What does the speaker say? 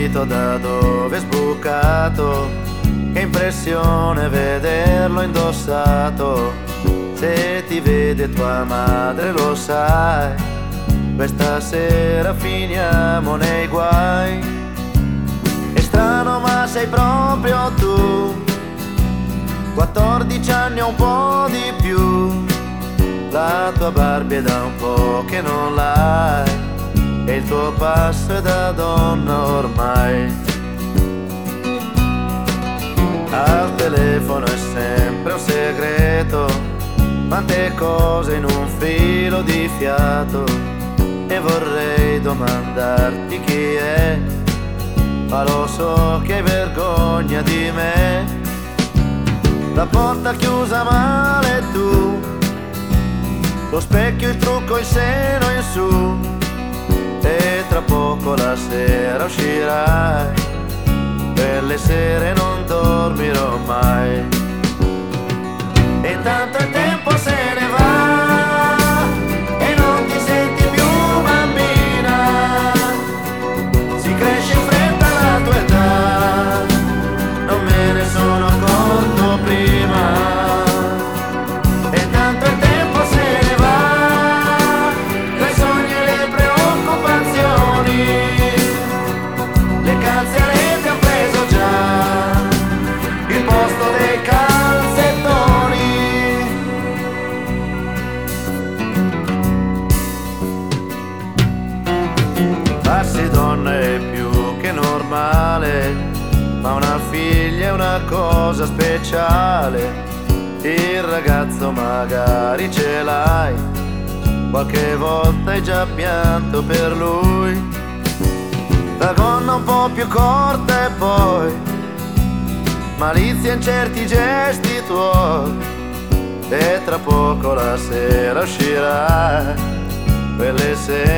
capito da dove è sbucato, che impressione vederlo indossato. Se ti vede tua madre lo sai, questa sera finiamo nei guai. È strano ma sei proprio tu, 14 anni o un po' di più. La tua Barbie è da un po' che non l'hai, e il tuo passo è da donna ormai. Al telefono è sempre un segreto, quante cose in un filo di fiato. E vorrei domandarti chi è, ma lo so che hai vergogna di me. La porta chiusa male tu, lo specchio, il trucco, il seno in su, e tra poco la sera uscirai, per le sere non dormirò mai. E tanto il tempo se ne va e non ti senti più bambina, si cresce in fretta la tua età, non me ne sono accorto prima. E tanto il tempo se ne va, tra i sogni e le preoccupazioni, le calzarete han preso già il posto dei calzettoni. Farsi donna è più che normale, ma una figlia è una cosa speciale. Il ragazzo magari ce l'hai, qualche volta hai già pianto per lui. La gonna un po' più corta e poi malizia in certi gesti tuoi, e tra poco la sera uscirà, quelle sere